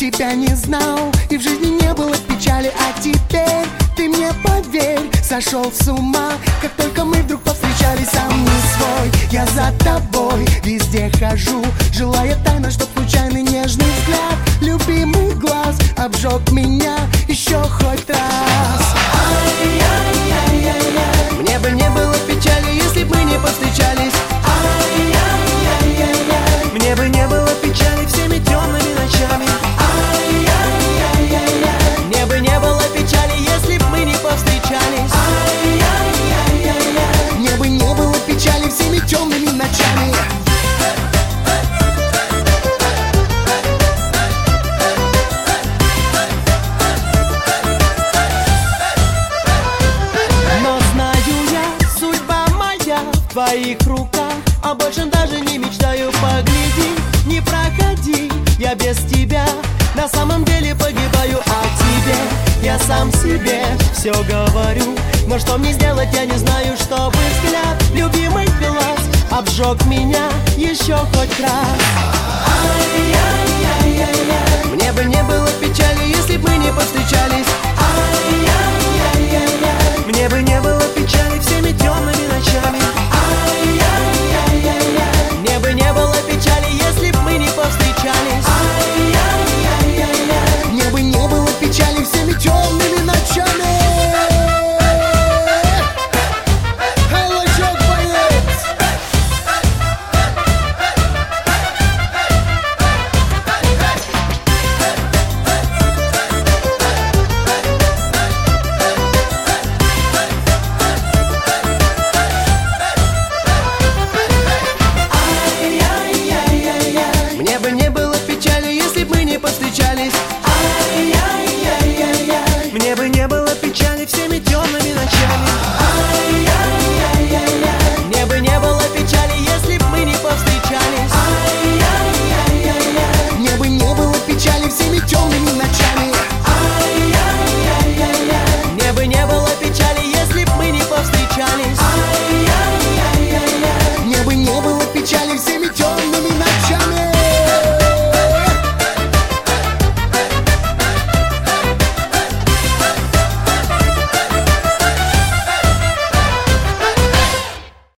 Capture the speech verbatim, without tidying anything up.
тебя не знал, и в жизни не было печали. А теперь ты мне поверь, сошел с ума, как только мы вдруг повстречались. Сам не свой, я за тобой везде хожу, желая тайно, чтоб случайный нежный взгляд, любимый глаз обжег меня еще хоть раз. Ай-яй-яй-яй-яй. Мне бы не было печали, если бы мы не повстречались. Ай-яй-яй-яй-яй. Мне бы не было печали всеми темными ночами. Ай-яй-яй-яй-яй. Мне бы не было печали, если бы мы не повстречались. Ай-яй-яй-яй-яй. Мне бы не было печали всеми темными ночами. В твоих руках, а больше даже не мечтаю. Погляди, не проходи, я без тебя на самом деле погибаю. А тебе я сам себе все говорю, но что мне сделать, я не знаю, чтобы взгляд любимый глаз обжег меня еще хоть раз. Ай-яй-яй-яй-яй. Мне бы не было печали, если бы мы не повстречались.